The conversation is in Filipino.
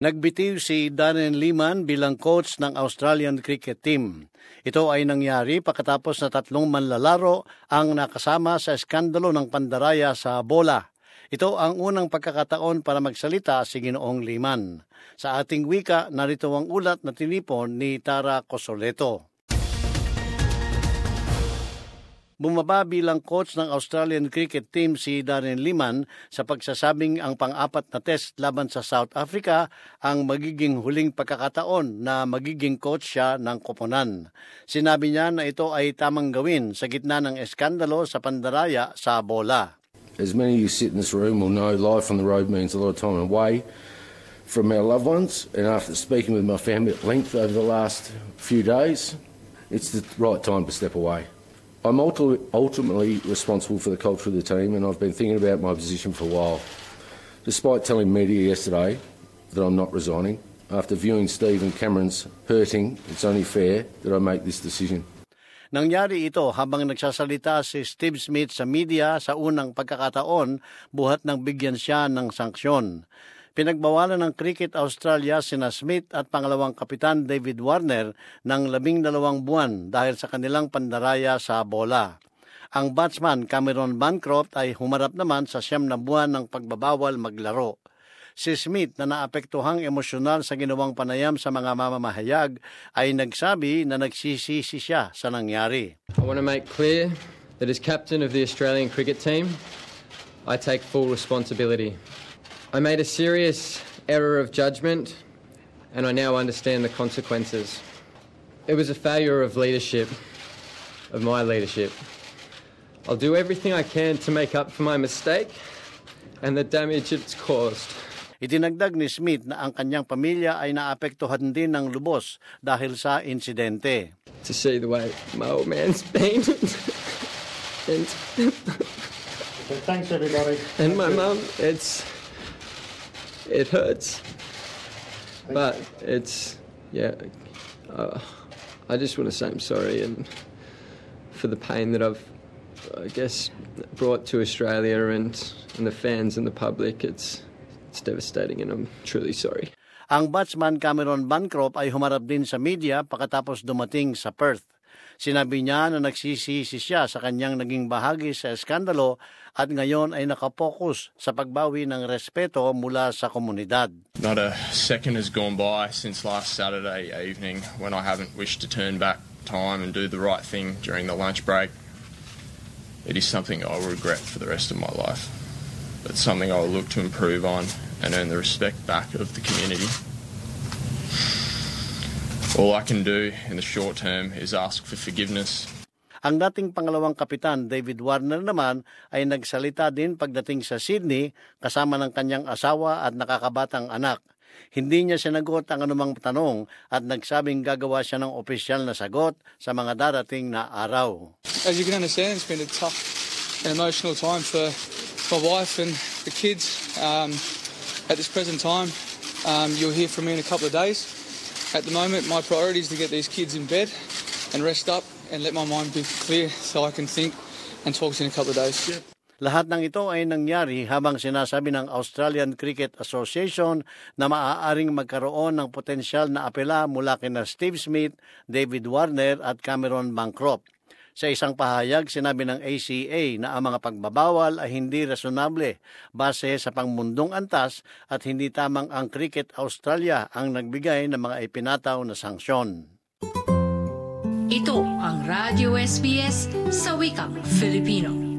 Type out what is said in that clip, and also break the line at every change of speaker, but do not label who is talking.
Nagbitiw si Darren Lehmann bilang coach ng Australian cricket team. Ito ay nangyari pagkatapos na 3 manlalaro ang nakasama sa eskandalo ng pandaraya sa bola. Ito ang unang pagkakataon para magsalita si Ginoong Lehmann. Sa ating wika, narito ang ulat na tinipon ni Tara Cosoleto. Bumaba bilang coach ng Australian cricket team si Darren Lehmann sa pagsasabing ang pang-apat na test laban sa South Africa ang magiging huling pagkakataon na magiging coach siya ng koponan. Sinabi niya na ito ay tamang gawin sa gitna ng eskandalo sa pandaraya sa bola.
As many of you sit in this room will know, life on the road means a lot of time away from our loved ones, and after speaking with my family at length over the last few days, it's the right time to step away. I'm ultimately responsible for the culture of the team, and I've been thinking about my position for a while. Despite telling media yesterday that I'm not resigning, after viewing Steve and Cameron's hurting, it's only fair that I make this decision.
Nangyari ito habang nagsasalita si Steve Smith sa media sa unang pagkakataon buhat nang bigyan siya ng sanksyon. Pinagbawalan ng Cricket Australia sina Smith at pangalawang kapitan David Warner ng 12 buwan dahil sa kanilang pandaraya sa bola. Ang batsman Cameron Bancroft ay humarap naman sa 9 na buwan ng pagbabawal maglaro. Si Smith na naapektuhang emosyonal sa ginawang panayam sa mga mamamahayag ay nagsabi na nagsisisi siya sa nangyari.
I want to make clear that as captain of the Australian cricket team, I take full responsibility. I made a serious error of judgment, and I now understand the consequences. It was a failure of leadership, of my leadership. I'll do everything I can to make up for my mistake and the damage it's caused.
Itinagdag ni Smith na ang kanyang pamilya ay naapektuhan din ng lubos dahil sa insidente.
To see the way my old man's been, and
thanks everybody.
And my mum, it hurts, but it's, I just want to say I'm sorry and for the pain that I've, I guess, brought to Australia and the fans and the public. It's devastating and I'm truly sorry.
Ang batsman Cameron Bancroft ay humarap din sa media pagkatapos dumating sa Perth. Sinabi niya na nagsisisi siya sa kanyang naging bahagi sa eskandalo at ngayon ay nakapokus sa pagbawi ng respeto mula sa komunidad.
Not a second has gone by since last Saturday evening when I haven't wished to turn back time and do the right thing during the lunch break. It is something I will regret for the rest of my life. It's something I will look to improve on and earn the respect back of the community. All I can do in the short term is ask for forgiveness.
Ang dating pangalawang kapitan David Warner naman ay nagsalita din pagdating sa Sydney kasama ng kanyang asawa at nakakabatang anak. Hindi niya sinagot ang anumang tanong at nagsabing gagawa siya ng opisyal na sagot sa mga darating na araw.
As you can understand, it's been a tough and emotional time for my wife and the kids. At this present time, you'll hear from me in a couple of days. At the moment, my priority is to get these kids in bed and rest up and let my mind be clear so I can think and talk in a couple of days.
Lahat ng ito ay nangyari habang sinasabi ng Australian Cricket Association na maaaring magkaroon ng potensyal na apela mula kina Steve Smith, David Warner at Cameron Bancroft. Sa isang pahayag, sinabi ng ACA na ang mga pagbabawal ay hindi resonable base sa pangmundong antas at hindi tamang ang Cricket Australia ang nagbigay ng mga ipinataw na sanksyon.
Ito ang Radio SBS sa wikang Filipino.